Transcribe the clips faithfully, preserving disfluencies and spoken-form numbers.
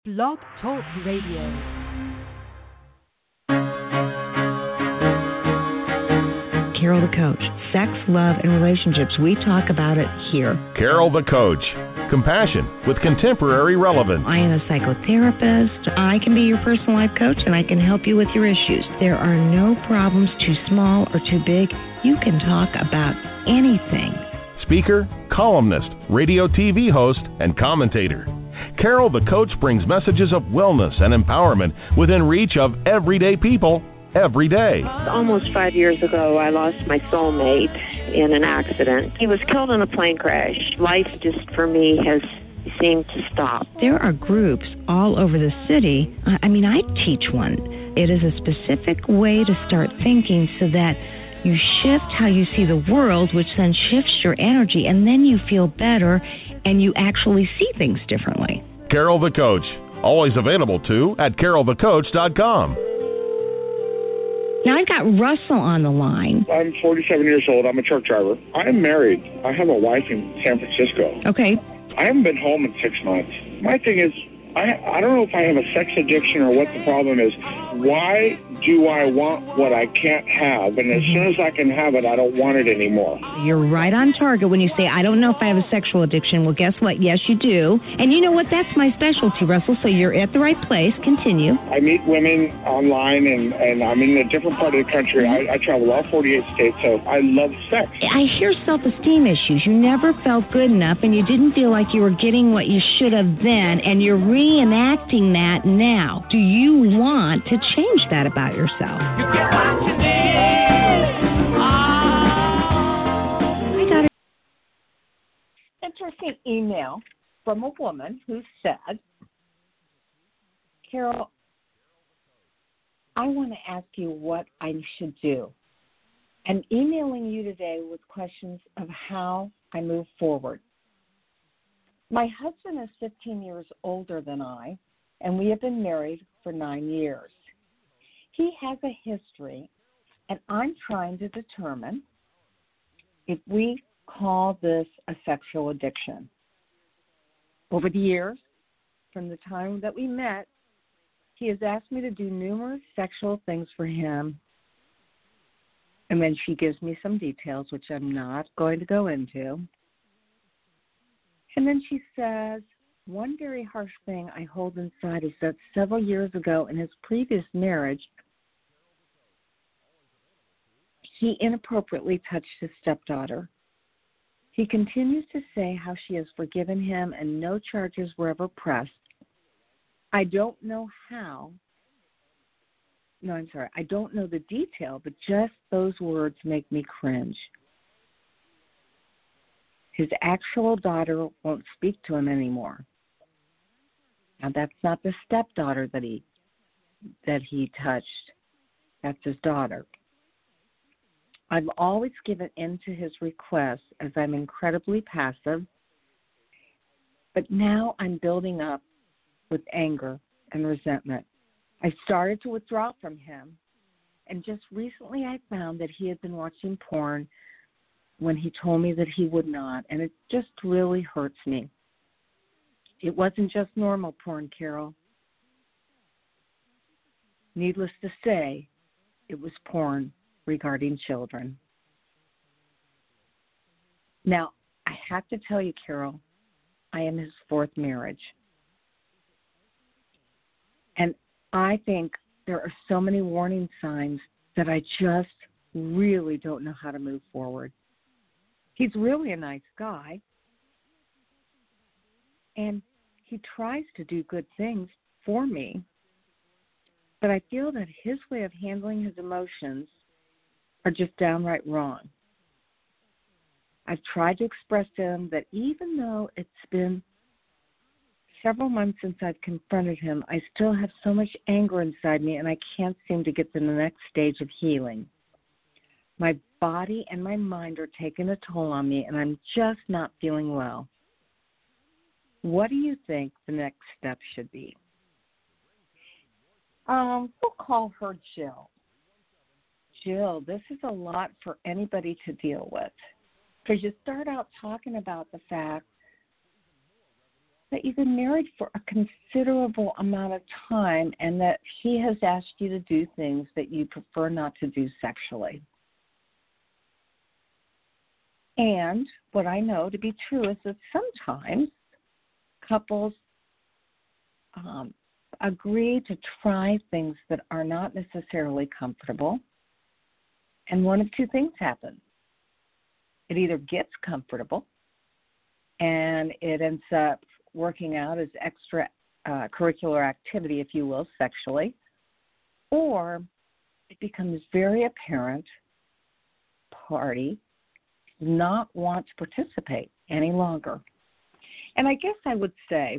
Blog Talk Radio. Carol the Coach. Sex, love, and relationships. We talk about it here. Carol the Coach. Compassion with contemporary relevance. I am a psychotherapist. I can be your personal life coach, and I can help you with your issues. There are no problems too small or too big. You can talk about anything. Speaker, columnist, radio T V host, and commentator. Carol the Coach brings messages of wellness and empowerment within reach of everyday people every day. Almost five years ago, I lost my soulmate in an accident. He was killed in a plane crash. Life just for me has seemed to stop. There are groups all over the city. I mean, I teach one. It is a specific way to start thinking so that you shift how you see the world, which then shifts your energy, and then you feel better and you actually see things differently. Carol the Coach. Always available too at carol the coach dot com. Now I've got Russell on the line. I'm forty-seven years old. I'm a truck driver. I'm married. I have a wife in San Francisco. Okay. I haven't been home in six months. My thing is, I, I don't know if I have a sex addiction or what the problem is. Why do I want what I can't have? And as soon as I can have it, I don't want it anymore. You're right on target when you say, I don't know if I have a sexual addiction. Well, guess what? Yes, you do. And you know what? That's my specialty, Russell. So you're at the right place. Continue. I meet women online, and, and I'm in a different part of the country. I, I travel all forty-eight states, so I love sex. I hear self-esteem issues. You never felt good enough, and you didn't feel like you were getting what you should have then, and you're reenacting that now. Do you want to change that about yourself? You get what you need. Oh. I got it. Interesting email from a woman who said, Carol, I want to ask you what I should do. I'm emailing you today with questions of how I move forward. My husband is fifteen years older than I, and we have been married for nine years. He has a history, and I'm trying to determine if we call this a sexual addiction. Over the years, from the time that we met, he has asked me to do numerous sexual things for him, and then she gives me some details, which I'm not going to go into. And then she says, one very harsh thing I hold inside is that several years ago in his previous marriage, he inappropriately touched his stepdaughter. He continues to say how she has forgiven him and no charges were ever pressed. I don't know how. No, I'm sorry. I don't know the detail, but just those words make me cringe. His actual daughter won't speak to him anymore. Now, that's not the stepdaughter that he that he touched. That's his daughter. I've always given in to his requests as I'm incredibly passive, but now I'm building up with anger and resentment. I started to withdraw from him, and just recently I found that he had been watching porn when he told me that he would not, and it just really hurts me. It wasn't just normal porn, Carol. Needless to say, it was porn regarding children. Now, I have to tell you, Carol, I am his fourth marriage. And I think there are so many warning signs that I just really don't know how to move forward. He's really a nice guy, and he tries to do good things for me, but I feel that his way of handling his emotions are just downright wrong. I've tried to express to him that even though it's been several months since I've confronted him, I still have so much anger inside me, and I can't seem to get to the next stage of healing. My body and my mind are taking a toll on me, and I'm just not feeling well. What do you think the next step should be? Um, we'll call her Jill. Jill, this is a lot for anybody to deal with, because you start out talking about the fact that you've been married for a considerable amount of time and that he has asked you to do things that you prefer not to do sexually. And what I know to be true is that sometimes couples um, agree to try things that are not necessarily comfortable, and one of two things happen. It either gets comfortable and it ends up working out as extra uh, curricular activity, if you will, sexually, or it becomes very apparent party does not want to participate any longer. And I guess I would say,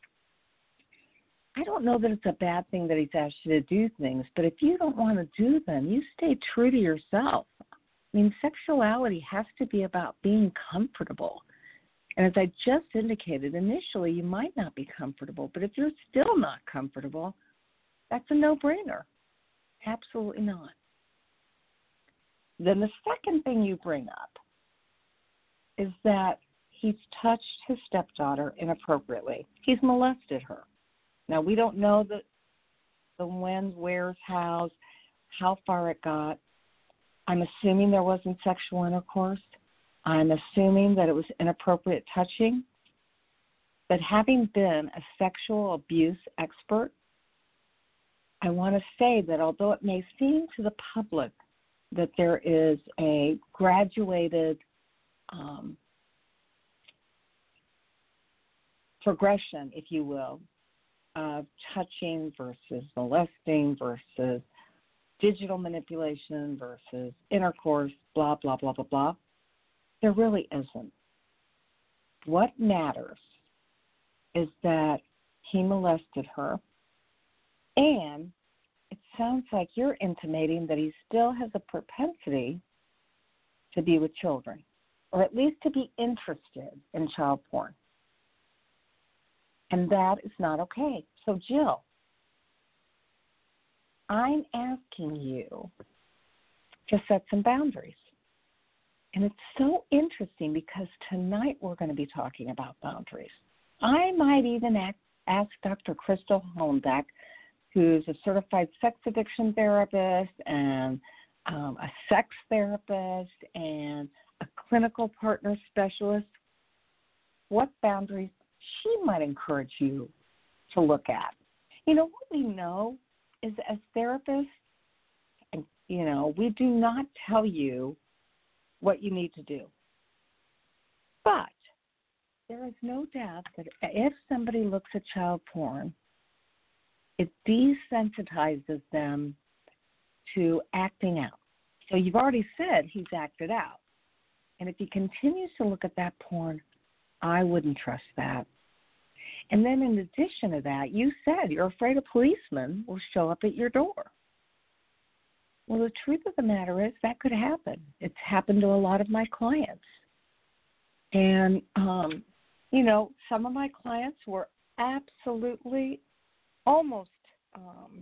I don't know that it's a bad thing that he's asked you to do things, but if you don't want to do them, you stay true to yourself. I mean, sexuality has to be about being comfortable. And as I just indicated, initially you might not be comfortable, but if you're still not comfortable, that's a no-brainer. Absolutely not. Then the second thing you bring up is that he's touched his stepdaughter inappropriately. He's molested her. Now, we don't know the, the when, where's, how's, how far it got. I'm assuming there wasn't sexual intercourse. I'm assuming that it was inappropriate touching. But having been a sexual abuse expert, I want to say that although it may seem to the public that there is a graduated um, progression, if you will, of touching versus molesting versus digital manipulation versus intercourse, blah, blah, blah, blah, blah, there really isn't. What matters is that he molested her, and it sounds like you're intimating that he still has a propensity to be with children, or at least to be interested in child porn. And that is not okay. So, Jill, I'm asking you to set some boundaries. And it's so interesting because tonight we're going to be talking about boundaries. I might even ask, ask Doctor Crystal Holmbeck, who's a certified sex addiction therapist and um, a sex therapist and a clinical partner specialist, what boundaries she might encourage you to look at. You know, what we know is as therapists, you know, we do not tell you what you need to do. But there is no doubt that if somebody looks at child porn, it desensitizes them to acting out. So you've already said he's acted out. And if he continues to look at that porn, I wouldn't trust that. And then in addition to that, you said you're afraid a policeman will show up at your door. Well, the truth of the matter is that could happen. It's happened to a lot of my clients. And, um, you know, some of my clients were absolutely almost um,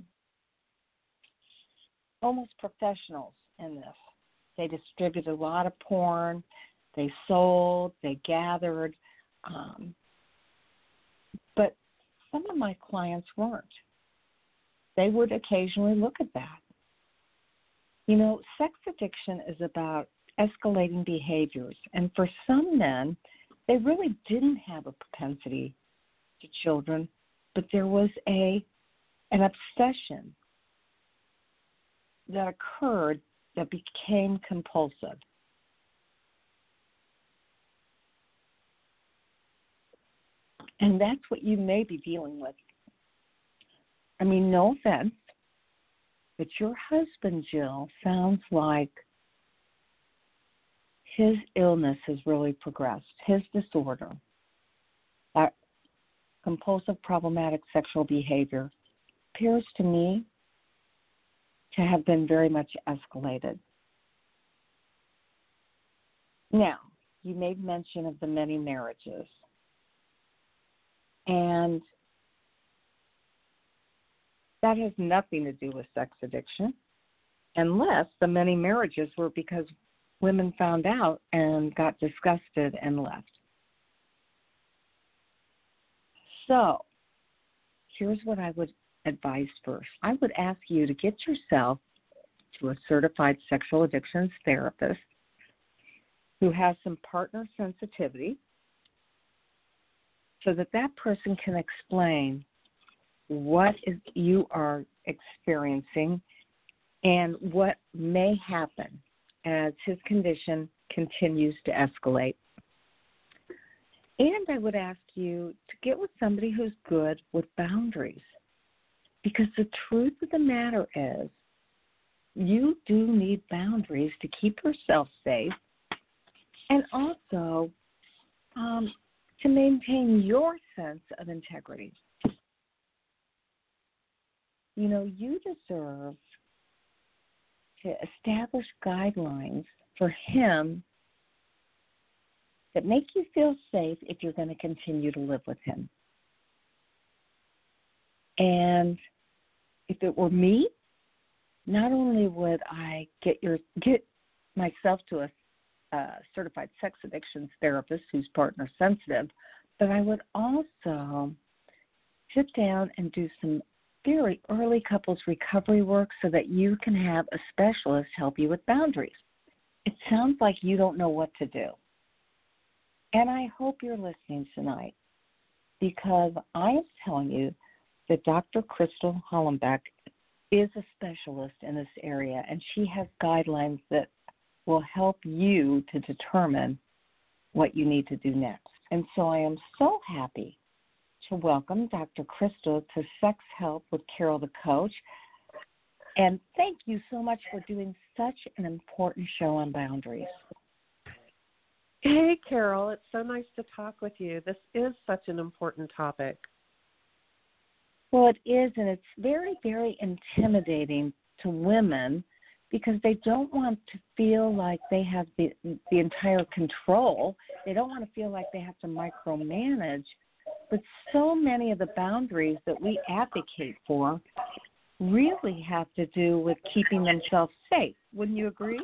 almost professionals in this. They distributed a lot of porn. They sold. They gathered. Um, but some of my clients weren't. They would occasionally look at that. You know, sex addiction is about escalating behaviors. And for some men, they really didn't have a propensity to children, but there was a an obsession that occurred that became compulsive. And that's what you may be dealing with. I mean, no offense, but your husband, Jill, sounds like his illness has really progressed, his disorder, that compulsive problematic sexual behavior, appears to me to have been very much escalated. Now, you made mention of the many marriages. And that has nothing to do with sex addiction, unless the many marriages were because women found out and got disgusted and left. So here's what I would advise first. I would ask you to get yourself to a certified sexual addictions therapist who has some partner sensitivity so that that person can explain what is you are experiencing and what may happen as his condition continues to escalate. And I would ask you to get with somebody who's good with boundaries, because the truth of the matter is you do need boundaries to keep yourself safe and also um, to maintain your sense of integrity. You know, you deserve to establish guidelines for him that make you feel safe if you're going to continue to live with him. And if it were me, not only would I get your get myself to a uh, certified sex addictions therapist who's partner sensitive, but I would also sit down and do some very early couples recovery work so that you can have a specialist help you with boundaries. It sounds like you don't know what to do. And I hope you're listening tonight, because I am telling you that Doctor Crystal Hollenbeck is a specialist in this area, and she has guidelines that will help you to determine what you need to do next. And so I am so happy to welcome Doctor Crystal to Sex Help with Carol the Coach. And thank you so much for doing such an important show on boundaries. Hey, Carol, it's so nice to talk with you. This is such an important topic. Well, it is, and it's very, very intimidating to women because they don't want to feel like they have the, the entire control. They don't want to feel like they have to micromanage. But so many of the boundaries that we advocate for really have to do with keeping themselves safe. Wouldn't you agree?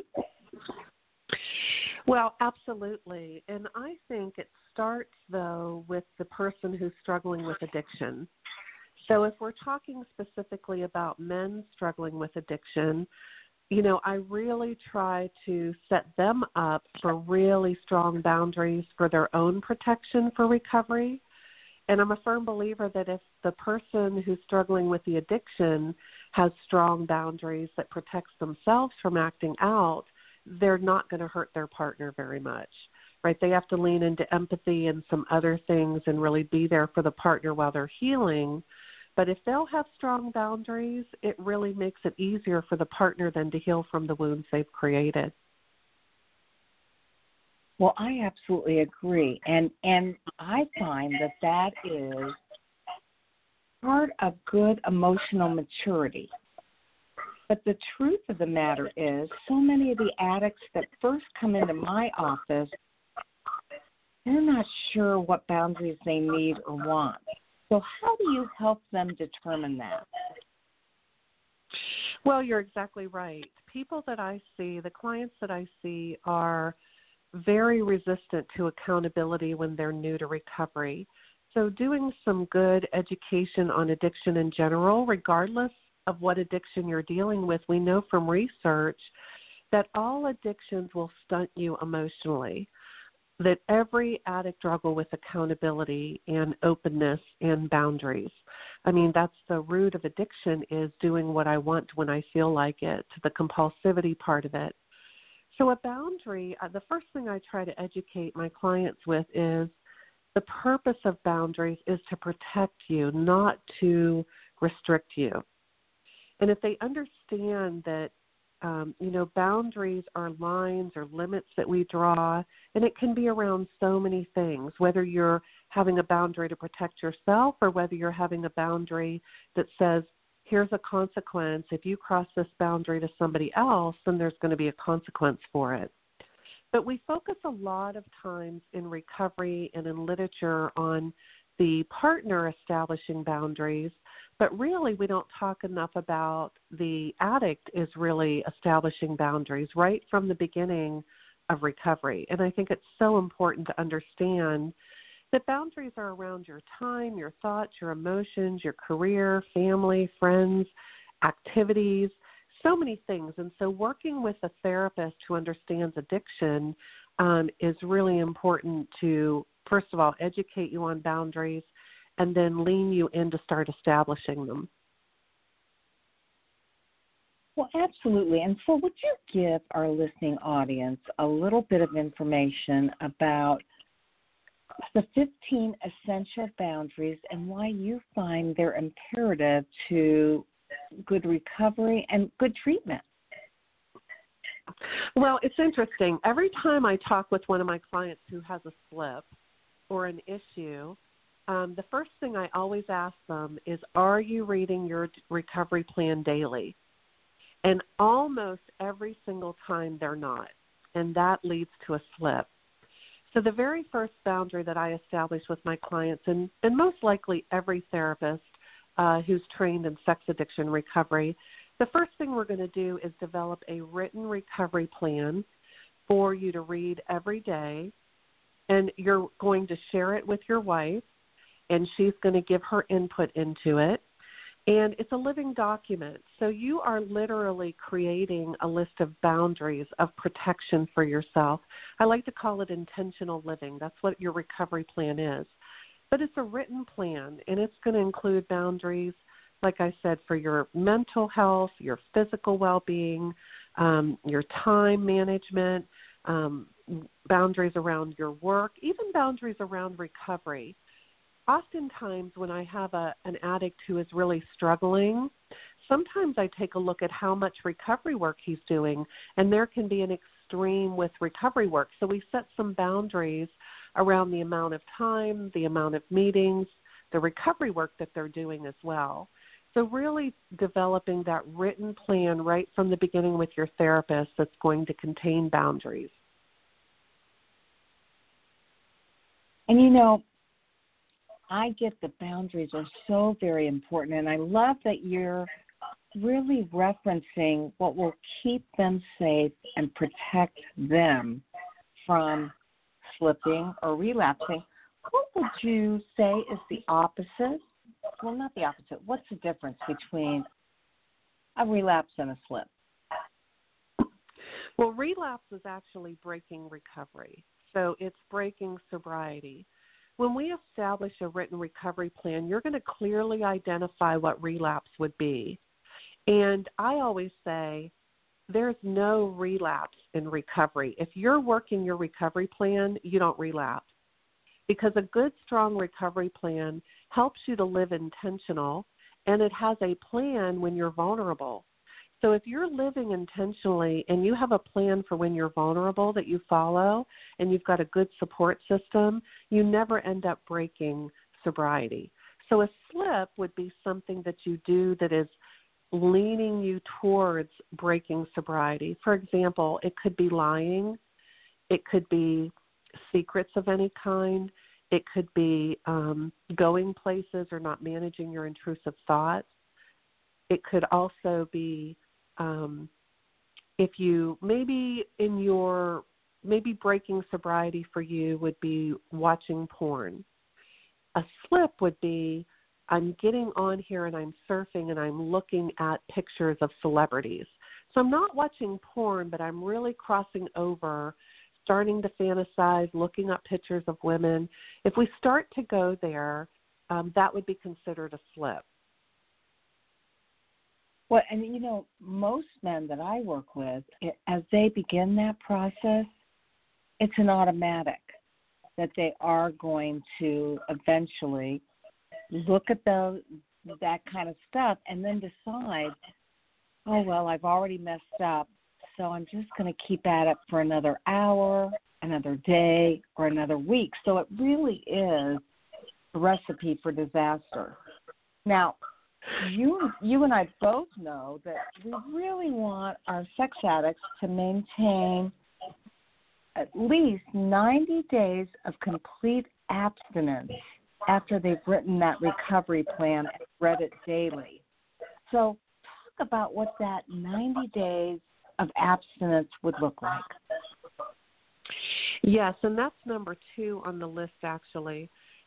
Well, absolutely. And I think it starts, though, with the person who's struggling with addiction. So if we're talking specifically about men struggling with addiction, you know, I really try to set them up for really strong boundaries for their own protection for recovery. And I'm a firm believer that if the person who's struggling with the addiction has strong boundaries that protects themselves from acting out, they're not going to hurt their partner very much, right? They have to lean into empathy and some other things and really be there for the partner while they're healing. But if they'll have strong boundaries, it really makes it easier for the partner then to heal from the wounds they've created. Well, I absolutely agree. And and I find that that is part of good emotional maturity. But the truth of the matter is, so many of the addicts that first come into my office, they're not sure what boundaries they need or want. So how do you help them determine that? Well, you're exactly right. People that I see, the clients that I see are very resistant to accountability when they're new to recovery. So doing some good education on addiction in general, regardless of what addiction you're dealing with, we know from research that all addictions will stunt you emotionally, that every addict struggles with accountability and openness and boundaries. I mean, that's the root of addiction, is doing what I want when I feel like it, the compulsivity part of it. So a boundary, uh, the first thing I try to educate my clients with is the purpose of boundaries is to protect you, not to restrict you. And if they understand that, um, you know, boundaries are lines or limits that we draw, and it can be around so many things, whether you're having a boundary to protect yourself or whether you're having a boundary that says, here's a consequence. If you cross this boundary to somebody else, then there's going to be a consequence for it. But we focus a lot of times in recovery and in literature on the partner establishing boundaries, but really we don't talk enough about the addict is really establishing boundaries right from the beginning of recovery. And I think it's so important to understand The boundaries are around your time, your thoughts, your emotions, your career, family, friends, activities, so many things. And so working with a therapist who understands addiction um, is really important to, first of all, educate you on boundaries and then lean you in to start establishing them. Well, absolutely. And so would you give our listening audience a little bit of information about the fifteen essential boundaries and why you find they're imperative to good recovery and good treatment? Well, it's interesting. Every time I talk with one of my clients who has a slip or an issue, um, the first thing I always ask them is, are you reading your recovery plan daily? And almost every single time they're not, and that leads to a slip. So the very first boundary that I establish with my clients, and, and most likely every therapist uh, who's trained in sex addiction recovery, the first thing we're going to do is develop a written recovery plan for you to read every day, and you're going to share it with your wife, and she's going to give her input into it. And it's a living document. So you are literally creating a list of boundaries of protection for yourself. I like to call it intentional living. That's what your recovery plan is. But it's a written plan, and it's going to include boundaries, like I said, for your mental health, your physical well-being, um, your time management, um, boundaries around your work, even boundaries around recovery. Oftentimes when I have a, an addict who is really struggling, sometimes I take a look at how much recovery work he's doing, and there can be an extreme with recovery work. So we set some boundaries around the amount of time, the amount of meetings, the recovery work that they're doing as well. So really developing that written plan right from the beginning with your therapist that's going to contain boundaries. And you know, I get the boundaries are so very important, and I love that you're really referencing what will keep them safe and protect them from slipping or relapsing. What would you say is the opposite? Well, not the opposite. What's the difference between a relapse and a slip? Well, relapse is actually breaking recovery. So it's breaking sobriety. When we establish a written recovery plan, you're going to clearly identify what relapse would be. And I always say there's no relapse in recovery. If you're working your recovery plan, you don't relapse. Because a good, strong recovery plan helps you to live intentional, and it has a plan when you're vulnerable. So if you're living intentionally and you have a plan for when you're vulnerable that you follow and you've got a good support system, you never end up breaking sobriety. So a slip would be something that you do that is leaning you towards breaking sobriety. For example, it could be lying. It could be secrets of any kind. It could be um, going places or not managing your intrusive thoughts. It could also be Um, if you maybe in your maybe breaking sobriety for you would be watching porn. A slip would be I'm getting on here and I'm surfing and I'm looking at pictures of celebrities. So I'm not watching porn, but I'm really crossing over, starting to fantasize, looking up pictures of women. If we start to go there, um, that would be considered a slip. Well, and you know, most men that I work with, it, as they begin that process, it's an automatic that they are going to eventually look at the, that kind of stuff and then decide, oh, well, I've already messed up, so I'm just going to keep at it for another hour, another day, or another week. So it really is a recipe for disaster. Now, You you and I both know that we really want our sex addicts to maintain at least ninety days of complete abstinence after they've written that recovery plan and read it daily. So talk about what that ninety days of abstinence would look like. Yes, and that's number two on the list, actually.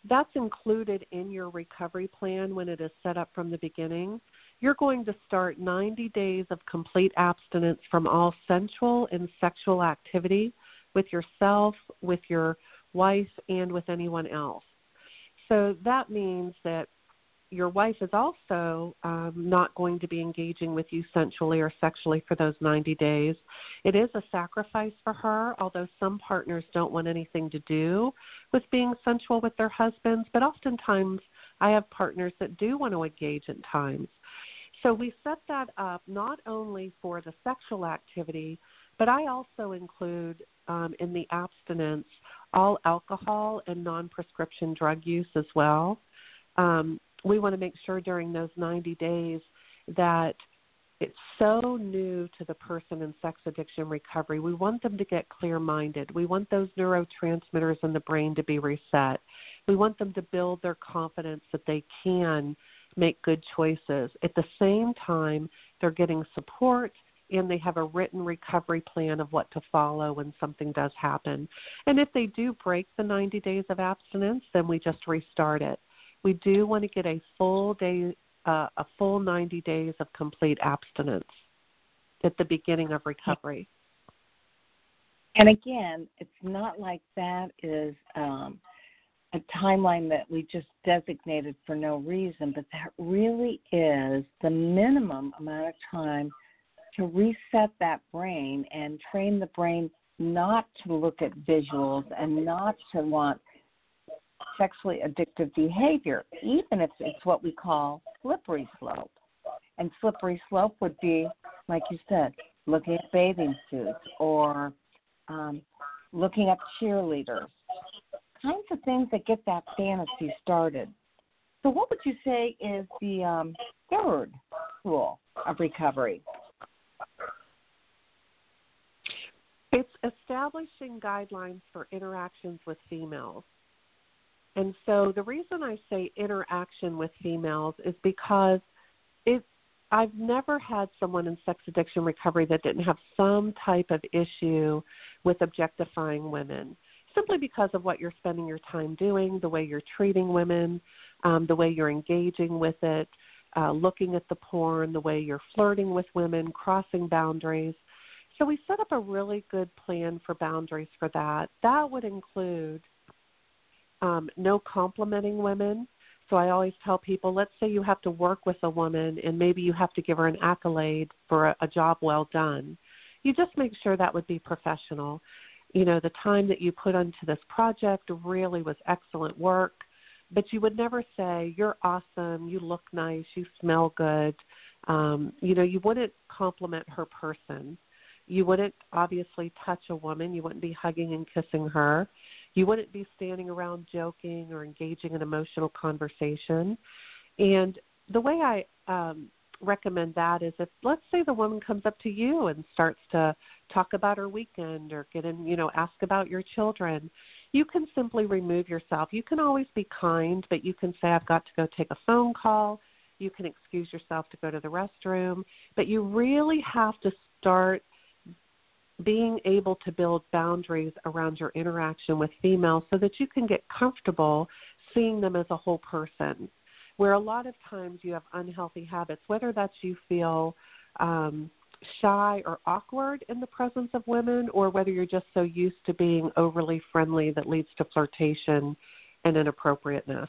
that's included in your recovery plan when it is set up from the beginning. You're going to start ninety days of complete abstinence from all sensual and sexual activity with yourself, with your wife, and with anyone else. So that means that your wife is also um, not going to be engaging with you sensually or sexually for those ninety days. It is a sacrifice for her, although some partners don't want anything to do with being sensual with their husbands, but oftentimes I have partners that do want to engage at times. So we set that up not only for the sexual activity, but I also include um, in the abstinence all alcohol and non-prescription drug use as well. Um, we want to make sure during those ninety days that it's so new to the person in sex addiction recovery. We want them to get clear-minded. We want those neurotransmitters in the brain to be reset. We want them to build their confidence that they can make good choices. At the same time, they're getting support and they have a written recovery plan of what to follow when something does happen. And if they do break the ninety days of abstinence, then we just restart it. We do want to get a full day, uh, a full ninety days of complete abstinence at the beginning of recovery. And again, it's not like that is um, a timeline that we just designated for no reason, but that really is the minimum amount of time to reset that brain and train the brain not to look at visuals and not to want sexually addictive behavior, even if it's what we call slippery slope. And slippery slope would be, like you said, looking at bathing suits or um, looking at cheerleaders, kinds of things that get that fantasy started. So what would you say is the um, third rule of recovery? It's establishing guidelines for interactions with females. And so the reason I say interaction with females is because it, I've never had someone in sex addiction recovery that didn't have some type of issue with objectifying women, simply because of what you're spending your time doing, the way you're treating women, um, the way you're engaging with it, uh, looking at the porn, the way you're flirting with women, crossing boundaries. So we set up a really good plan for boundaries for that. That would include Um, no complimenting women. So I always tell people, let's say you have to work with a woman and maybe you have to give her an accolade for a, a job well done. You just make sure that would be professional. You know, the time that you put into this project really was excellent work, but you would never say, you're awesome, you look nice, you smell good. Um, you know, you wouldn't compliment her person. You wouldn't obviously touch a woman. You wouldn't be hugging and kissing her. You wouldn't be standing around joking or engaging in emotional conversation. And the way I um, recommend that is if, let's say the woman comes up to you and starts to talk about her weekend or get in, you know, ask about your children, you can simply remove yourself. You can always be kind, but you can say, I've got to go take a phone call. You can excuse yourself to go to the restroom. But you really have to start being able to build boundaries around your interaction with females so that you can get comfortable seeing them as a whole person, where a lot of times you have unhealthy habits, whether that's you feel um, shy or awkward in the presence of women or whether you're just so used to being overly friendly that leads to flirtation and inappropriateness.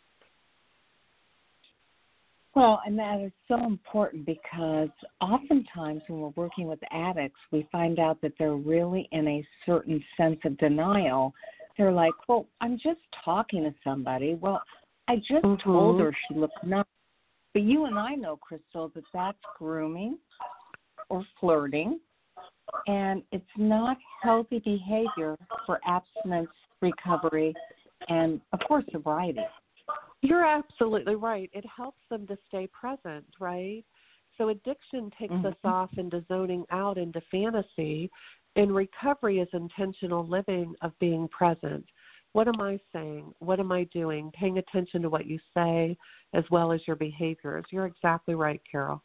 Well, and that is so important because oftentimes when we're working with addicts, we find out that they're really in a certain sense of denial. They're like, well, I'm just talking to somebody. Well, I just mm-hmm. told her she looked nice. But you and I know, Crystal, that that's grooming or flirting, and it's not healthy behavior for abstinence, recovery, and, of course, sobriety. You're absolutely right. It helps them to stay present, right? So addiction takes mm-hmm. us off into zoning out into fantasy, and recovery is intentional living of being present. What am I saying? What am I doing? Paying attention to what you say as well as your behaviors. You're exactly right, Carol.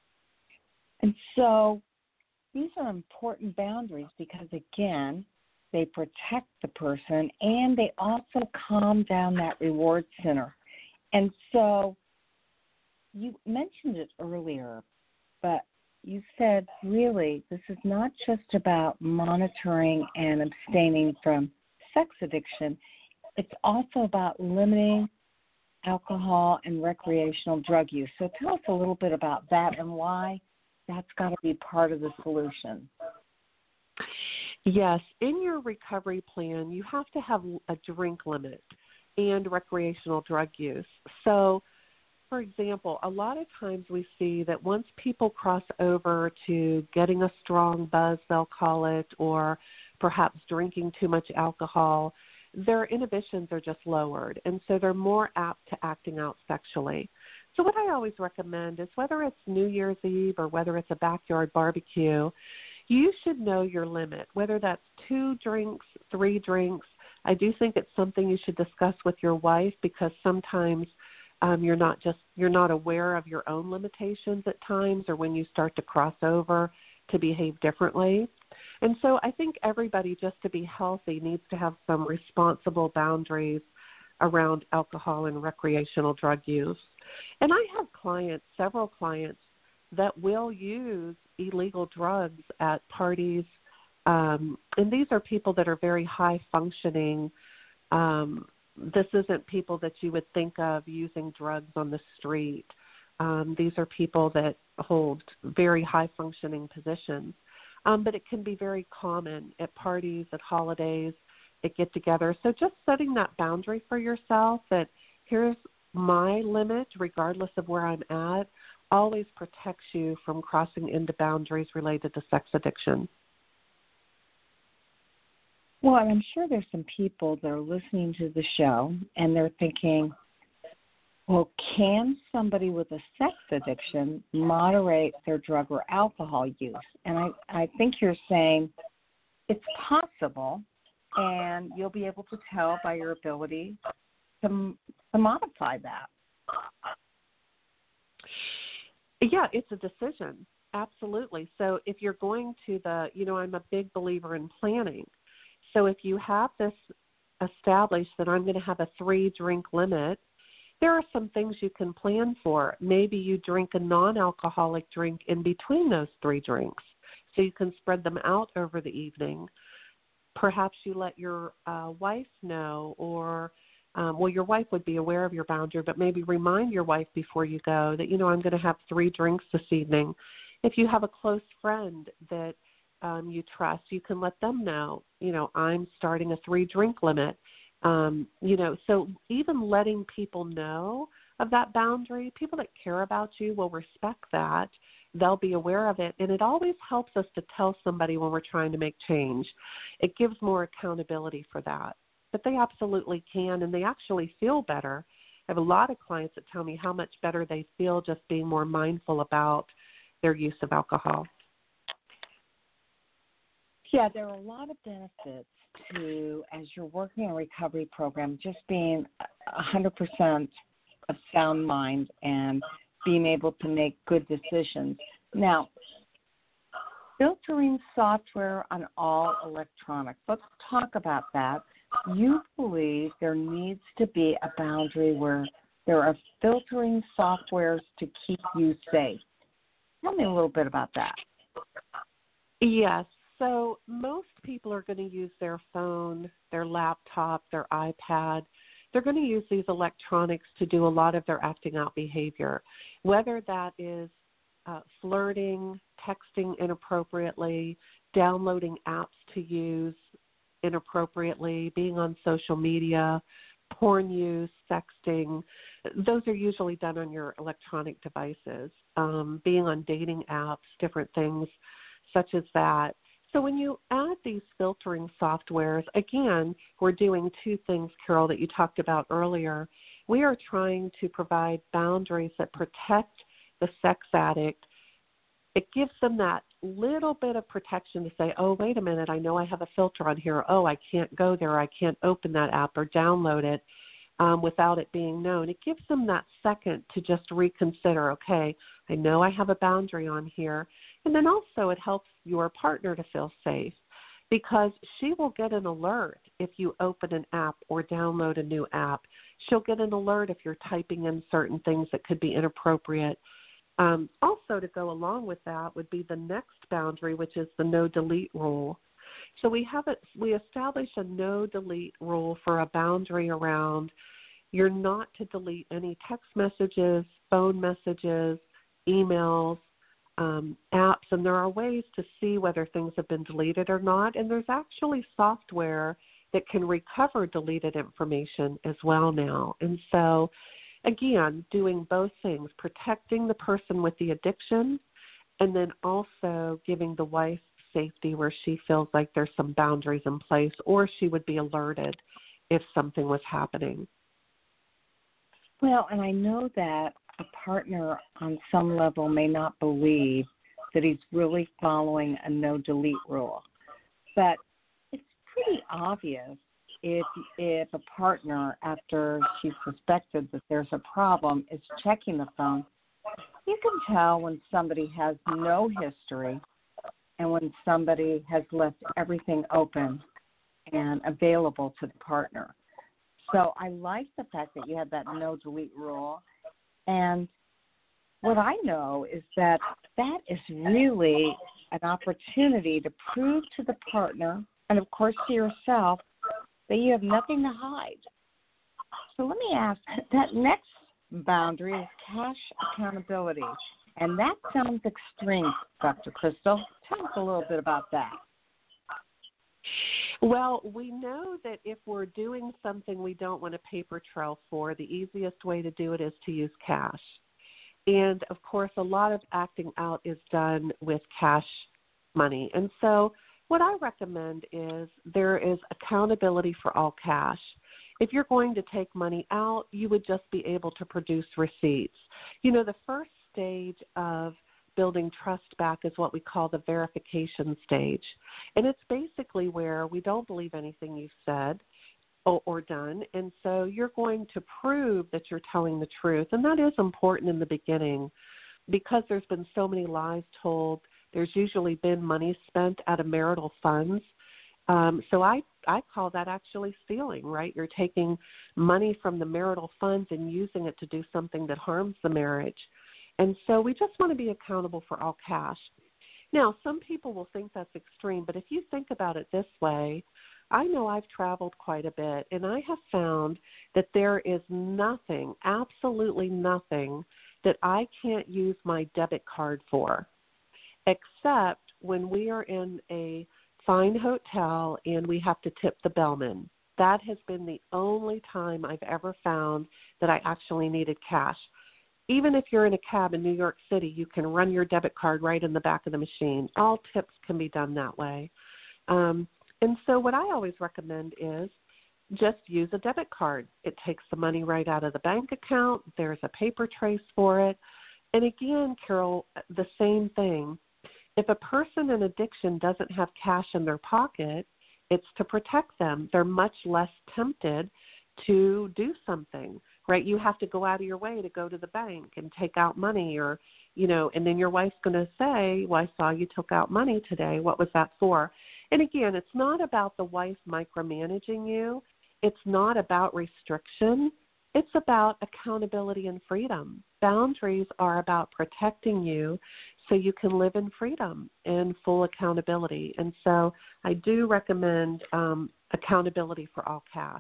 And so these are important boundaries because, again, they protect the person, and they also calm down that reward center. And so you mentioned it earlier, but you said, really, this is not just about monitoring and abstaining from sex addiction. It's also about limiting alcohol and recreational drug use. So tell us a little bit about that and why that's got to be part of the solution. Yes, in your recovery plan, you have to have a drink limit and recreational drug use. So, for example, a lot of times we see that once people cross over to getting a strong buzz, they'll call it, or perhaps drinking too much alcohol, their inhibitions are just lowered, and so they're more apt to acting out sexually. So what I always recommend is whether it's New Year's Eve or whether it's a backyard barbecue, you should know your limit, whether that's two drinks, three drinks. I do think it's something you should discuss with your wife, because sometimes um, you're not just you're not aware of your own limitations at times, or when you start to cross over to behave differently. And so I think everybody, just to be healthy, needs to have some responsible boundaries around alcohol and recreational drug use. And I have clients, several clients, that will use illegal drugs at parties. Um, and these are people that are very high functioning. Um, this isn't people that you would think of using drugs on the street. Um, these are people that hold very high functioning positions. Um, but it can be very common at parties, at holidays, at get-together. So just setting that boundary for yourself that here's my limit, regardless of where I'm at, always protects you from crossing into boundaries related to sex addiction. Well, and I'm sure there's some people that are listening to the show and they're thinking, well, can somebody with a sex addiction moderate their drug or alcohol use? And I, I think you're saying it's possible, and you'll be able to tell by your ability to, to modify that. Yeah, it's a decision. Absolutely. So if you're going to the, you know, I'm a big believer in planning. So if you have this established that I'm going to have a three-drink limit, there are some things you can plan for. Maybe you drink a non-alcoholic drink in between those three drinks, so you can spread them out over the evening. Perhaps you let your uh, wife know, or, um, well, your wife would be aware of your boundary, but maybe remind your wife before you go that, you know, I'm going to have three drinks this evening. If you have a close friend that um, you trust, you can let them know, you know, I'm starting a three-drink limit. Um, you know, so even letting people know of that boundary, people that care about you will respect that. They'll be aware of it. And it always helps us to tell somebody when we're trying to make change. It gives more accountability for that. But they absolutely can, and they actually feel better. I have a lot of clients that tell me how much better they feel just being more mindful about their use of alcohol. Yeah, there are a lot of benefits to, as you're working on a recovery program, just being one hundred percent of sound mind and being able to make good decisions. Now, filtering software on all electronics. Let's talk about that. You believe there needs to be a boundary where there are filtering softwares to keep you safe. Tell me a little bit about that. Yes. So most people are going to use their phone, their laptop, their iPad. They're going to use these electronics to do a lot of their acting out behavior, whether that is uh, flirting, texting inappropriately, downloading apps to use inappropriately, being on social media, porn use, sexting. Those are usually done on your electronic devices, um, being on dating apps, different things such as that. So when you add these filtering softwares, again, we're doing two things, Carol, that you talked about earlier. We are trying to provide boundaries that protect the sex addict. It gives them that little bit of protection to say, oh, wait a minute, I know I have a filter on here. Oh, I can't go there. I can't open that app or download it um, without it being known. It gives them that second to just reconsider, okay, I know I have a boundary on here. And then also it helps your partner to feel safe. because she will get an alert if you open an app or download a new app. She'll get an alert if you're typing in certain things that could be inappropriate. Um, also, to go along with that would be the next boundary, which is the no delete rule. So we have it, we establish a no delete rule for a boundary around you're not to delete any text messages, phone messages, emails, um, apps, and there are ways to see whether things have been deleted or not. And there's actually software that can recover deleted information as well now. And so, again, doing both things, protecting the person with the addiction and then also giving the wife safety where she feels like there's some boundaries in place or she would be alerted if something was happening. Well, and I know that a partner on some level may not believe that he's really following a no-delete rule. But it's pretty obvious if if a partner, after she suspected that there's a problem, is checking the phone. You can tell when somebody has no history and when somebody has left everything open and available to the partner. So I like the fact that you have that no delete rule. And what I know is that that is really an opportunity to prove to the partner and, of course, to yourself that you have nothing to hide. So let me ask, that next boundary is cash accountability. And that sounds extreme, Doctor Crystal. Tell us a little bit about that. Well, we know that if we're doing something we don't want a paper trail for, the easiest way to do it is to use cash. And, of course, a lot of acting out is done with cash money. And so what I recommend is there is accountability for all cash. If you're going to take money out, you would just be able to produce receipts. You know, the first stage of building trust back is what we call the verification stage. And it's basically where we don't believe anything you've said or, or done, and so you're going to prove that you're telling the truth. And that is important in the beginning because there's been so many lies told. There's usually been money spent out of marital funds. Um, so I, I call that actually stealing, right? You're taking money from the marital funds and using it to do something that harms the marriage. And so we just want to be accountable for all cash. Now, some people will think that's extreme, but if you think about it this way, I know I've traveled quite a bit, and I have found that there is nothing, absolutely nothing, that I can't use my debit card for, except when we are in a fine hotel and we have to tip the bellman. That has been the only time I've ever found that I actually needed cash. Even if you're in a cab in New York City, you can run your debit card right in the back of the machine. All tips can be done that way. Um, and so what I always recommend is just use a debit card. It takes the money right out of the bank account. There's a paper trace for it. And again, Carol, the same thing. If a person in addiction doesn't have cash in their pocket, it's to protect them. They're much less tempted to do something, right? You have to go out of your way to go to the bank and take out money or, you know, and then your wife's going to say, well, I saw you took out money today. What was that for? And again, it's not about the wife micromanaging you. It's not about restriction. It's about accountability and freedom. Boundaries are about protecting you so you can live in freedom and full accountability. And so I do recommend um, accountability for all cash.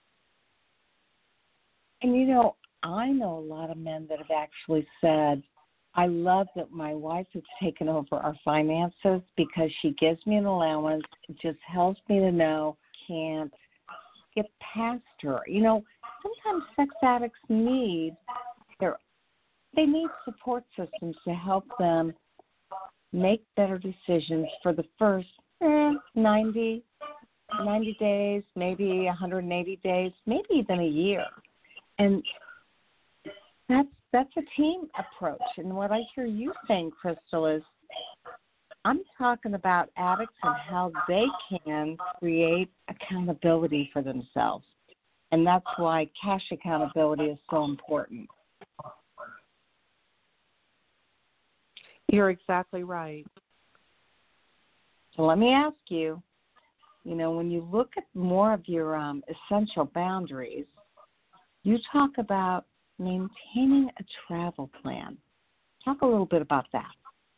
And, you know, I know a lot of men that have actually said, I love that my wife has taken over our finances because she gives me an allowance. It just helps me to know I can't get past her. You know, sometimes sex addicts need their, they need support systems to help them make better decisions for the first eh, ninety, ninety days, maybe one hundred eighty days, maybe even a year. And that's that's a team approach. And what I hear you saying, Crystal, is I'm talking about addicts and how they can create accountability for themselves. And that's why cash accountability is so important. You're exactly right. So let me ask you, you know, when you look at more of your um, essential boundaries, you talk about maintaining a travel plan. Talk a little bit about that.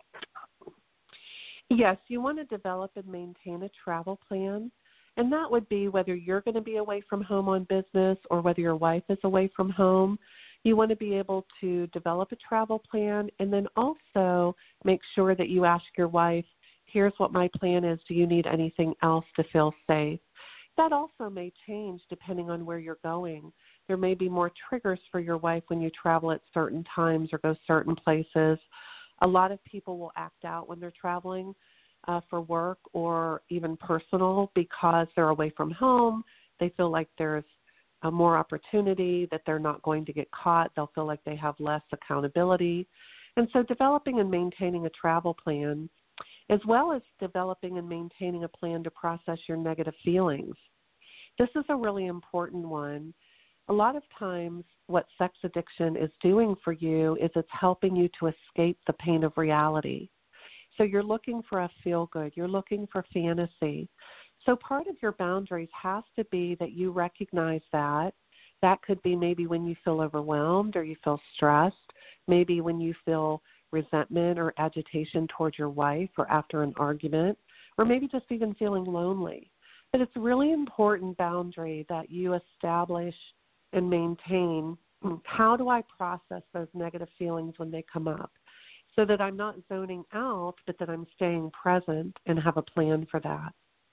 Yes, you want to develop and maintain a travel plan, and that would be whether you're going to be away from home on business or whether your wife is away from home. You want to be able to develop a travel plan and then also make sure that you ask your wife, here's what my plan is. Do you need anything else to feel safe? That also may change depending on where you're going. There may be more triggers for your wife when you travel at certain times or go certain places. A lot of people will act out when they're traveling uh, for work or even personal because they're away from home. They feel like there's uh, more opportunity, that they're not going to get caught. They'll feel like they have less accountability. And so developing and maintaining a travel plan, as well as developing and maintaining a plan to process your negative feelings. This is a really important one. A lot of times what sex addiction is doing for you is it's helping you to escape the pain of reality. So you're looking for a feel-good. You're looking for fantasy. So part of your boundaries has to be that you recognize that. That could be maybe when you feel overwhelmed or you feel stressed, maybe when you feel resentment or agitation towards your wife or after an argument, or maybe just even feeling lonely. But it's a really important boundary that you establish and maintain. How do I process those negative feelings when they come up so that I'm not zoning out, but that I'm staying present and have a plan for that?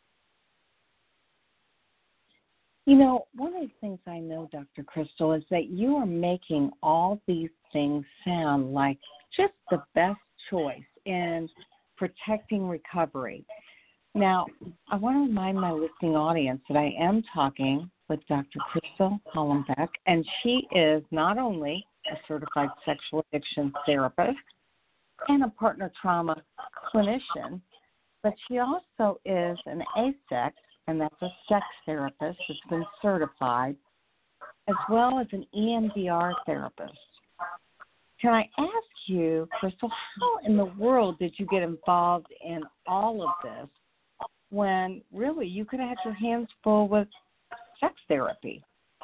You know, one of the things I know, Doctor Crystal, is that you are making all these things sound like just the best choice in protecting recovery. Now, I want to remind my listening audience that I am talking with Doctor Crystal Hollenbeck, and she is not only a certified sexual addiction therapist and a partner trauma clinician, but she also is an A S E X, and that's a sex therapist that's been certified, as well as an E M D R therapist. Can I ask you, Crystal, how in the world did you get involved in all of this when really you could have had your hands full with sex therapy?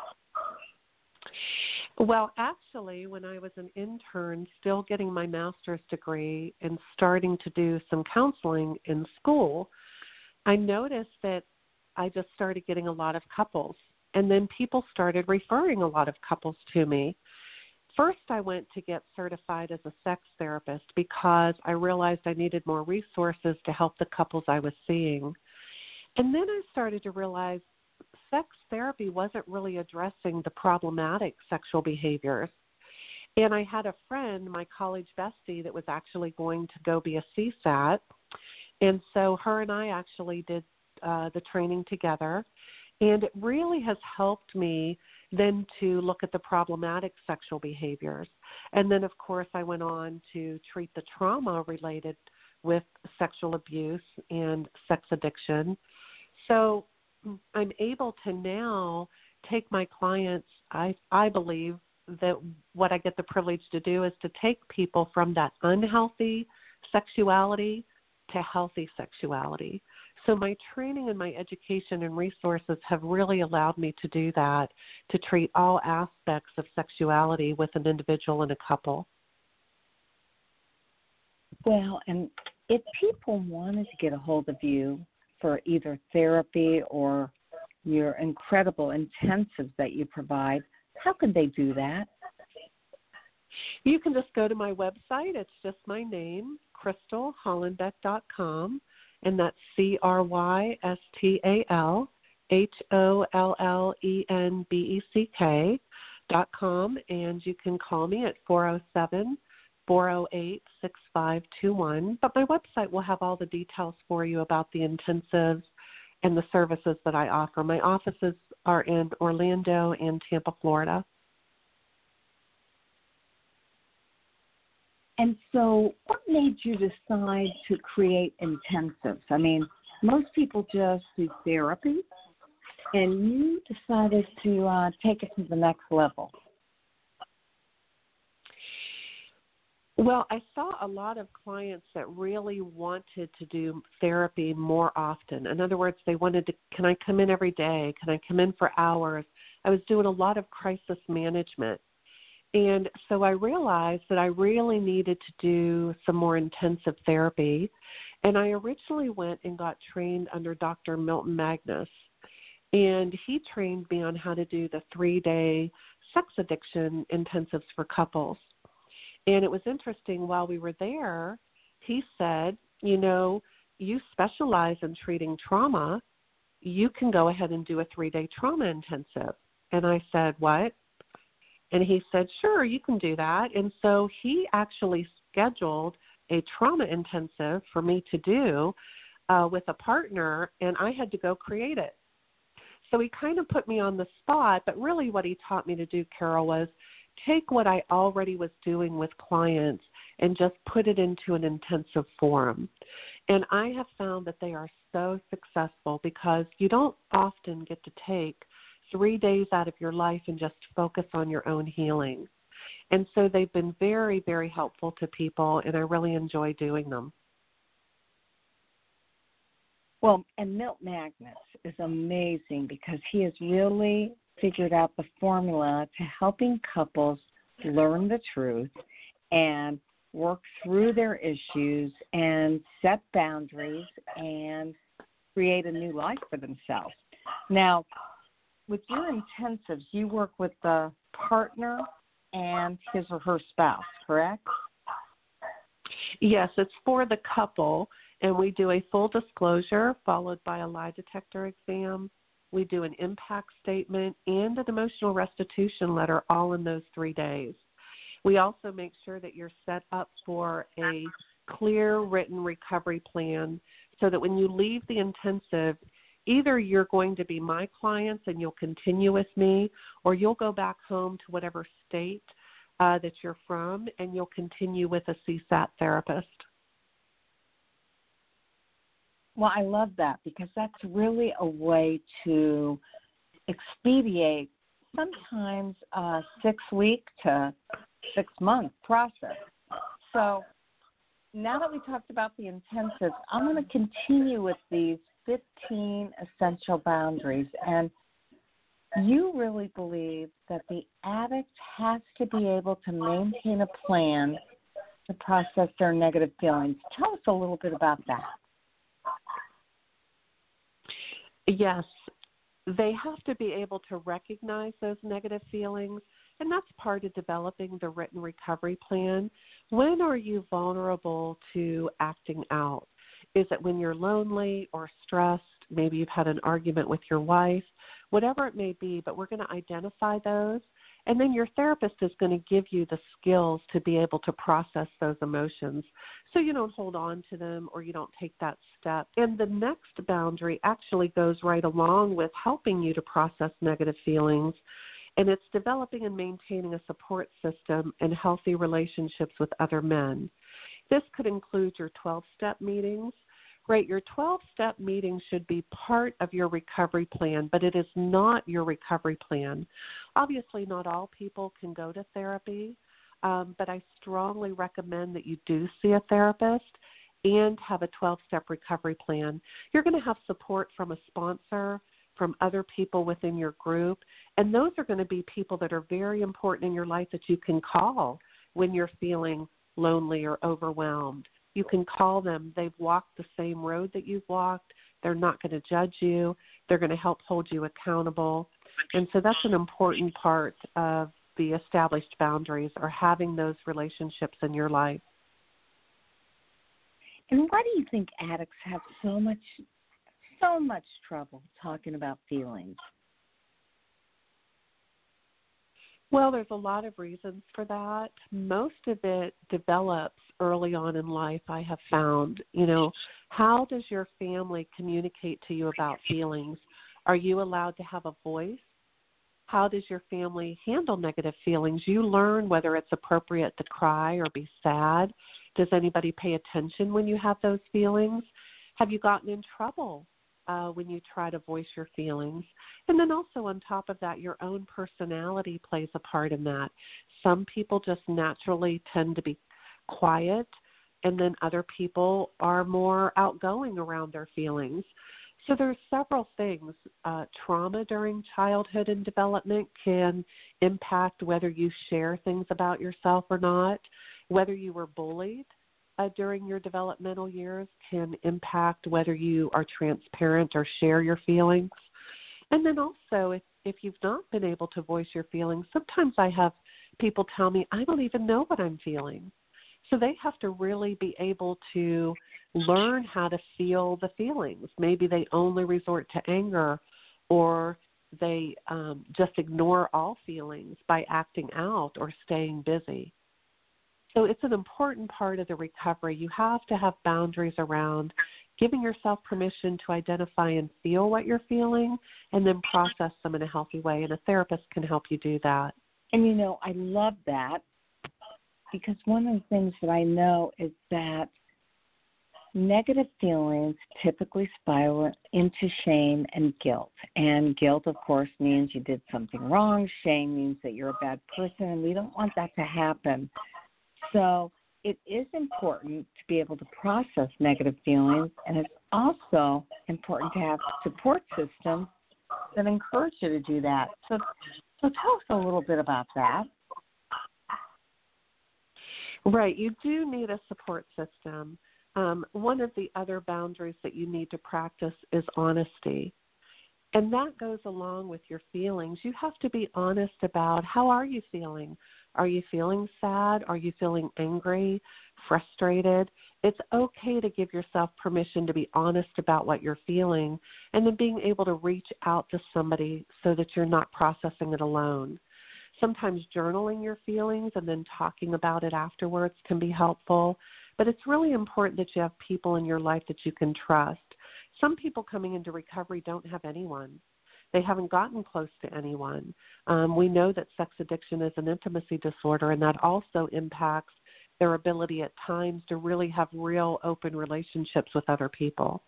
Well, actually, when I was an intern, still getting my master's degree and starting to do some counseling in school, I noticed that I just started getting a lot of couples, and then people started referring a lot of couples to me. First, I went to get certified as a sex therapist because I realized I needed more resources to help the couples I was seeing. And then I started to realize sex therapy wasn't really addressing the problematic sexual behaviors. And I had a friend, my college bestie, that was actually going to go be a C SAT. And so her and I actually did uh, the training together. And it really has helped me then to look at the problematic sexual behaviors. And then, of course, I went on to treat the trauma related with sexual abuse and sex addiction. So I'm able to now take my clients, I, I believe that what I get the privilege to do is to take people from that unhealthy sexuality to healthy sexuality. So my training and my education and resources have really allowed me to do that, to treat all aspects of sexuality with an individual and a couple. Well, and if people wanted to get a hold of you for either therapy or your incredible intensives that you provide, how could they do that? You can just go to my website. It's just my name, crystal hollenbeck dot com. And that's C R Y S T A L H O L L E N B E C K dot com. And you can call me at four oh seven, four oh eight, six five two one. But my website will have all the details for you about the intensives and the services that I offer. My offices are in Orlando and Tampa, Florida. And so what made you decide to create intensives? I mean, most people just do therapy, and you decided to uh, take it to the next level. Well, I saw a lot of clients that really wanted to do therapy more often. In other words, they wanted to, can I come in every day? Can I come in for hours? I was doing a lot of crisis management. And so I realized that I really needed to do some more intensive therapy. And I originally went and got trained under Doctor Milton Magnus. And he trained me on how to do the three-day sex addiction intensives for couples. And it was interesting, while we were there, he said, you know, you specialize in treating trauma. You can go ahead and do a three-day trauma intensive. And I said, what? And he said, sure, you can do that. And so he actually scheduled a trauma intensive for me to do uh, with a partner, and I had to go create it. So he kind of put me on the spot, but really what he taught me to do, Carol, was take what I already was doing with clients and just put it into an intensive forum. And I have found that they are so successful because you don't often get to take three days out of your life and just focus on your own healing. And so they've been very, very helpful to people, and I really enjoy doing them. Well, and Milt Magnus is amazing because he has really figured out the formula to helping couples learn the truth and work through their issues and set boundaries and create a new life for themselves. Now, with your intensives, you work with the partner and his or her spouse, correct? Yes, it's for the couple, and we do a full disclosure followed by a lie detector exam. We do an impact statement and an emotional restitution letter all in those three days. We also make sure that you're set up for a clear written recovery plan so that when you leave the intensive, either you're going to be my clients and you'll continue with me, or you'll go back home to whatever state uh, that you're from and you'll continue with a C SAT therapist. Well, I love that because that's really a way to expedite sometimes a six-week to six-month process. So now that we talked about the intensives, I'm going to continue with these fifteen essential boundaries. And you really believe that the addict has to be able to maintain a plan to process their negative feelings. Tell us a little bit about that. Yes, they have to be able to recognize those negative feelings, and that's part of developing the written recovery plan. When are you vulnerable to acting out? Is it when you're lonely or stressed? Maybe you've had an argument with your wife, whatever it may be, but we're going to identify those. And then your therapist is going to give you the skills to be able to process those emotions so you don't hold on to them or you don't take that step. And the next boundary actually goes right along with helping you to process negative feelings, and it's developing and maintaining a support system and healthy relationships with other men. This could include your twelve-step meetings. Right, your twelve-step meeting should be part of your recovery plan, but it is not your recovery plan. Obviously, not all people can go to therapy, um, but I strongly recommend that you do see a therapist and have a twelve-step recovery plan. You're going to have support from a sponsor, from other people within your group, and those are going to be people that are very important in your life that you can call when you're feeling lonely or overwhelmed. You can call them. They've walked the same road that you've walked. They're not going to judge you. They're going to help hold you accountable. And so that's an important part of the established boundaries, or having those relationships in your life. And why do you think addicts have so much, so much trouble talking about feelings? Well, there's a lot of reasons for that. Most of it develops early on in life, I have found. You know, how does your family communicate to you about feelings? Are you allowed to have a voice? How does your family handle negative feelings? You learn whether it's appropriate to cry or be sad. Does anybody pay attention when you have those feelings? Have you gotten in trouble uh, when you try to voice your feelings? And then also on top of that, your own personality plays a part in that. Some people just naturally tend to be quiet, and then other people are more outgoing around their feelings. So there's several things. Uh, trauma during childhood and development can impact whether you share things about yourself or not. Whether you were bullied uh, during your developmental years can impact whether you are transparent or share your feelings. And then also, if, if you've not been able to voice your feelings, sometimes I have people tell me, I don't even know what I'm feeling. So they have to really be able to learn how to feel the feelings. Maybe they only resort to anger, or they um, just ignore all feelings by acting out or staying busy. So it's an important part of the recovery. You have to have boundaries around giving yourself permission to identify and feel what you're feeling and then process them in a healthy way. And a therapist can help you do that. And, you know, I love that, because one of the things that I know is that negative feelings typically spiral into shame and guilt. And guilt, of course, means you did something wrong. Shame means that you're a bad person, and we don't want that to happen. So it is important to be able to process negative feelings, and it's also important to have support systems that encourage you to do that. So, so tell us a little bit about that. Right. You do need a support system. Um, one of the other boundaries that you need to practice is honesty. And that goes along with your feelings. You have to be honest about, how are you feeling? Are you feeling sad? Are you feeling angry, frustrated? It's okay to give yourself permission to be honest about what you're feeling, and then being able to reach out to somebody so that you're not processing it alone. Sometimes journaling your feelings and then talking about it afterwards can be helpful, but it's really important that you have people in your life that you can trust. Some people coming into recovery don't have anyone. They haven't gotten close to anyone. Um, we know that sex addiction is an intimacy disorder, and that also impacts their ability at times to really have real open relationships with other people.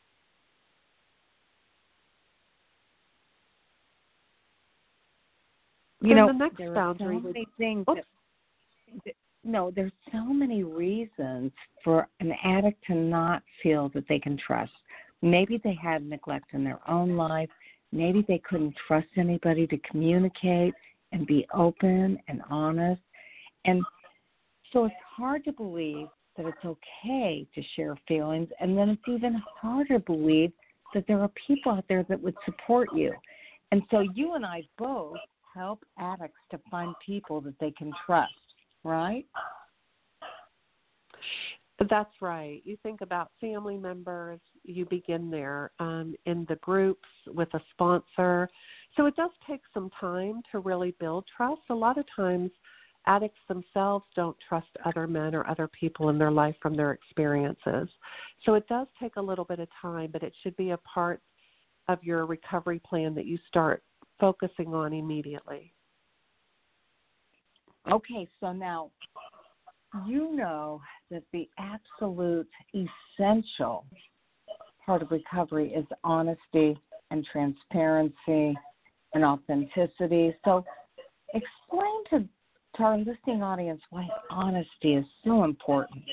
You so know, the next there boundary are so many would, things oops. that, no, there's so many reasons for an addict to not feel that they can trust. Maybe they had neglect in their own life. Maybe they couldn't trust anybody to communicate and be open and honest. And so it's hard to believe that it's okay to share feelings, and then it's even harder to believe that there are people out there that would support you. And so you and I both help addicts to find people that they can trust, right? That's right. You think about family members, you begin there um, in the groups with a sponsor. So it does take some time to really build trust. A lot of times addicts themselves don't trust other men or other people in their life from their experiences. So it does take a little bit of time, but it should be a part of your recovery plan that you start focusing on immediately. Okay, so now you know that the absolute essential part of recovery is honesty and transparency and authenticity. So explain to, to our listening audience why honesty is so important.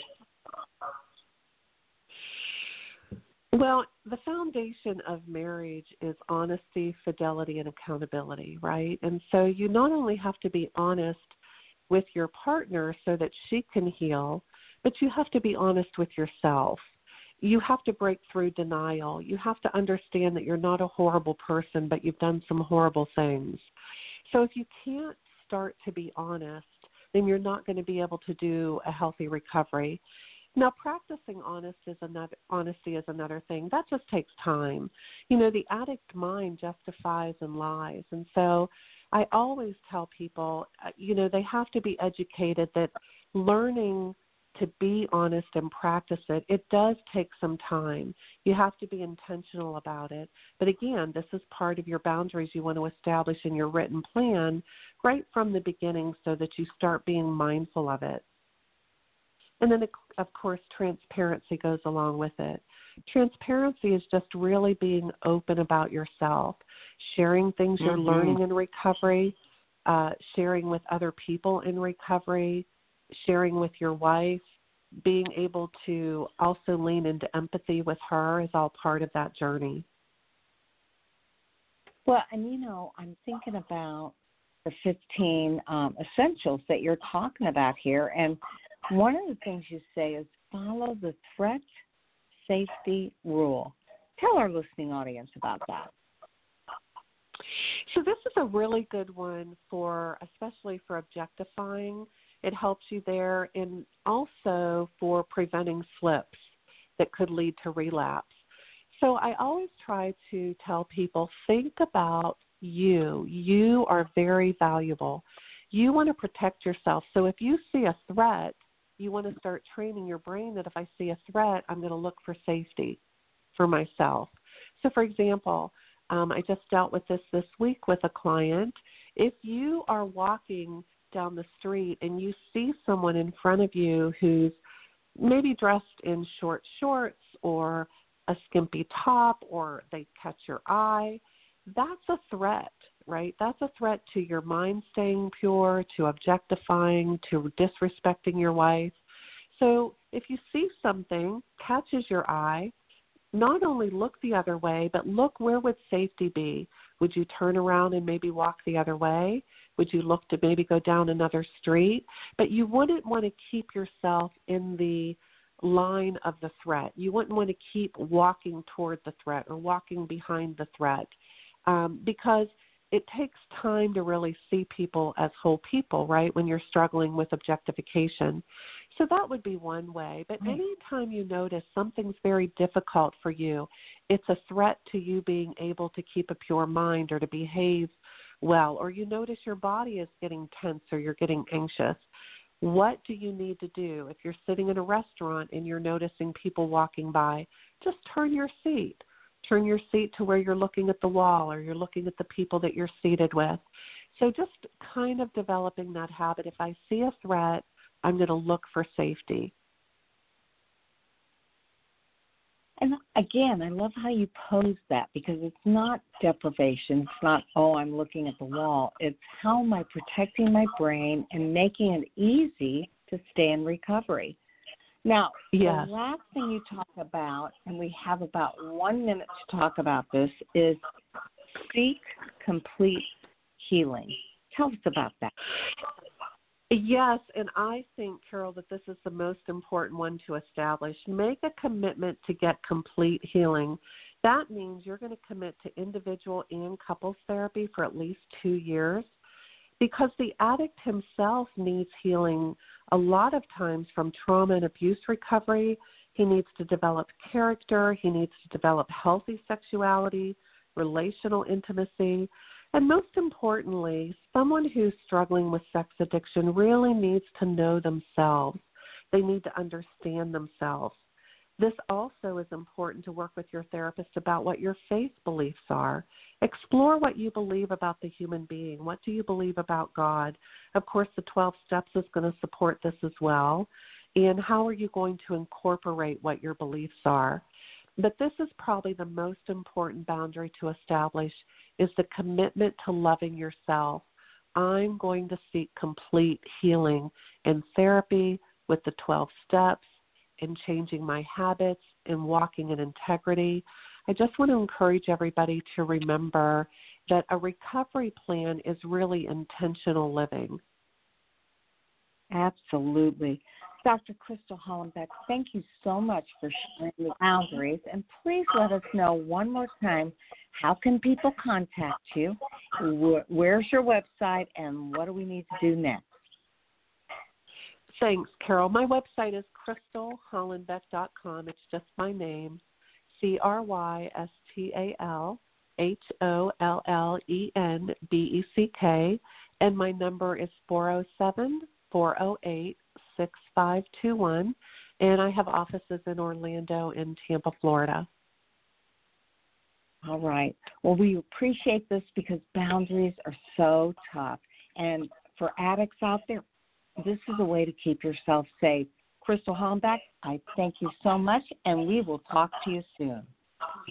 Well, the foundation of marriage is honesty, fidelity, and accountability, right? And so you not only have to be honest with your partner so that she can heal, but you have to be honest with yourself. You have to break through denial. You have to understand that you're not a horrible person, but you've done some horrible things. So if you can't start to be honest, then you're not going to be able to do a healthy recovery. Now, practicing honest is another, honesty is another thing. That just takes time. You know, the addict mind justifies and lies. And so I always tell people, you know, they have to be educated that learning to be honest and practice it, it does take some time. You have to be intentional about it. But again, this is part of your boundaries you want to establish in your written plan right from the beginning so that you start being mindful of it. And then, of course, transparency goes along with it. Transparency is just really being open about yourself, sharing things you're mm-hmm. learning in recovery, uh, sharing with other people in recovery, sharing with your wife, being able to also lean into empathy with her is all part of that journey. Well, and, you know, I'm thinking about the fifteen um, essentials that you're talking about here. And one of the things you say is follow the threat safety rule. Tell our listening audience about that. So this is a really good one for, especially for objectifying. It helps you there, and also for preventing slips that could lead to relapse. So I always try to tell people, think about you. You are very valuable. You want to protect yourself. So if you see a threat, you want to start training your brain that if I see a threat, I'm going to look for safety for myself. So, for example, um, I just dealt with this this week with a client. If you are walking down the street and you see someone in front of you who's maybe dressed in short shorts or a skimpy top, or they catch your eye, that's a threat, right? That's a threat to your mind staying pure, to objectifying, to disrespecting your wife. So if you see something catches your eye, not only look the other way, but look, where would safety be? Would you turn around and maybe walk the other way? Would you look to maybe go down another street? But you wouldn't want to keep yourself in the line of the threat. You wouldn't want to keep walking toward the threat or walking behind the threat, um, because it takes time to really see people as whole people, right, when you're struggling with objectification. So that would be one way. But anytime you notice something's very difficult for you, it's a threat to you being able to keep a pure mind or to behave well, or you notice your body is getting tense or you're getting anxious, what do you need to do? If you're sitting in a restaurant and you're noticing people walking by, just turn your seat. Turn your seat to where you're looking at the wall or you're looking at the people that you're seated with. So just kind of developing that habit. If I see a threat, I'm going to look for safety. And again, I love how you pose that, because it's not deprivation. It's not, oh, I'm looking at the wall. It's how am I protecting my brain and making it easy to stay in recovery. Now, yes. The last thing you talk about, and we have about one minute to talk about this, is seek complete healing. Tell us about that. Yes, and I think, Carol, that this is the most important one to establish. Make a commitment to get complete healing. That means you're going to commit to individual and couples therapy for at least two years, because the addict himself needs healing a lot of times from trauma and abuse recovery. He needs to develop character. He needs to develop healthy sexuality, relational intimacy. And most importantly, someone who's struggling with sex addiction really needs to know themselves. They need to understand themselves. This also is important to work with your therapist about what your faith beliefs are. Explore what you believe about the human being. What do you believe about God? Of course, the twelve steps is going to support this as well. And how are you going to incorporate what your beliefs are? But this is probably the most important boundary to establish, is the commitment to loving yourself. I'm going to seek complete healing in therapy with the twelve steps, in changing my habits, in walking in integrity. I just want to encourage everybody to remember that a recovery plan is really intentional living. Absolutely. Doctor Crystal Hollenbeck, thank you so much for sharing the boundaries. And please let us know one more time, how can people contact you? Where's your website, and what do we need to do next? Thanks, Carol. My website is crystal hollenbeck dot com. It's just my name, C R Y S T A L H O L L E N B E C K, and my number is four oh seven, four oh eight, six five two one, and I have offices in Orlando and Tampa, Florida. All right. Well, we appreciate this because boundaries are so tough. And for addicts out there, this is a way to keep yourself safe. Crystal Hollenbeck, I thank you so much, and we will talk to you soon.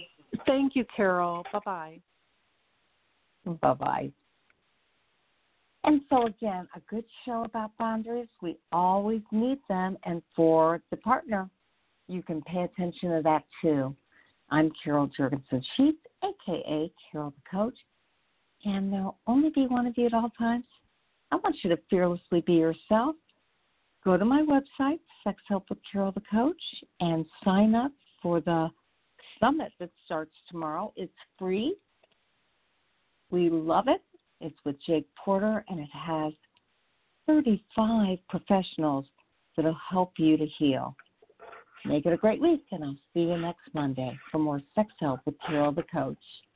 Thank you, Carol. Bye-bye. Bye-bye. And so, again, a good show about boundaries. We always need them. And for the partner, you can pay attention to that, too. I'm Carol Jurgensen-Sheets, a k a. Carol the Coach. And there'll only be one of you at all times. I want you to fearlessly be yourself. Go to my website, Sex Help with Carol the Coach, and sign up for the summit that starts tomorrow. It's free. We love it. It's with Jake Porter, and it has thirty-five professionals that will help you to heal. Make it a great week, and I'll see you next Monday for more Sex Help with Carol the Coach.